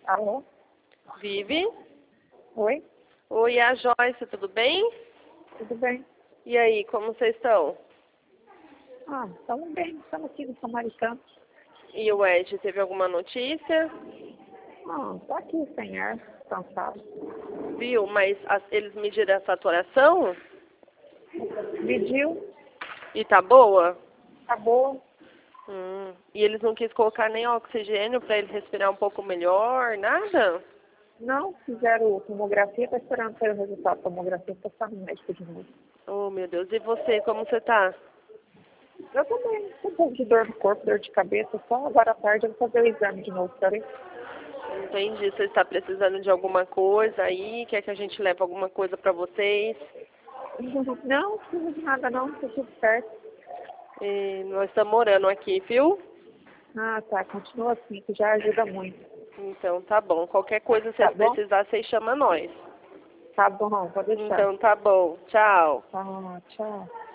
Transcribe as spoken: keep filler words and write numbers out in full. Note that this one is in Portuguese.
Alô? Vive? Oi? Oi, é a Joyce, tudo bem? Tudo bem? E aí, como vocês estão? Ah, estamos bem. Estamos aqui no Samaritano. E o Ed, teve alguma notícia? Ah, tô aqui sem ar, cansado. Viu? Mas as- eles mediram a saturação? Mediu, E tá boa? acabou. Hum. E eles não quis colocar nem oxigênio pra ele respirar um pouco melhor, nada? Não fizeram tomografia, tô esperando ter o resultado da tomografia pra estar no médico de novo. Oh, meu Deus. E você, como você tá? Eu também, tô um pouco de dor no corpo, dor de cabeça, só agora à tarde eu vou fazer o exame de novo, peraí. Entendi. Você está precisando de alguma coisa aí? Quer que a gente leve alguma coisa pra vocês? Não, não precisa de nada não, tá tudo certo. E nós estamos morando aqui, viu? Ah, tá, continua assim, que já ajuda muito. Então tá bom. Qualquer coisa, se Tá vocês bom? precisar, vocês chamam nós. Tá bom, pode deixar. Então tá bom. Tchau. Tá, tchau.